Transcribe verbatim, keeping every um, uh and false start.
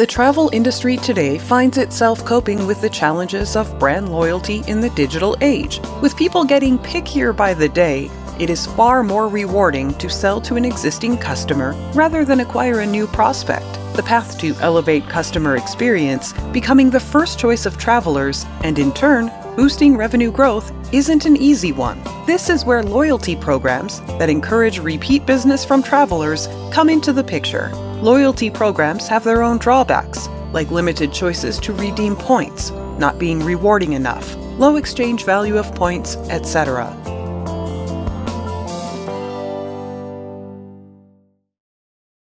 The travel industry today finds itself coping with the challenges of brand loyalty in the digital age. With people getting pickier by the day, it is far more rewarding to sell to an existing customer rather than acquire a new prospect. The path to elevate customer experience, becoming the first choice of travelers, and in turn, boosting revenue growth isn't an easy one. This is where loyalty programs that encourage repeat business from travelers come into the picture. Loyalty programs have their own drawbacks, like limited choices to redeem points, not being rewarding enough, low exchange value of points, et cetera.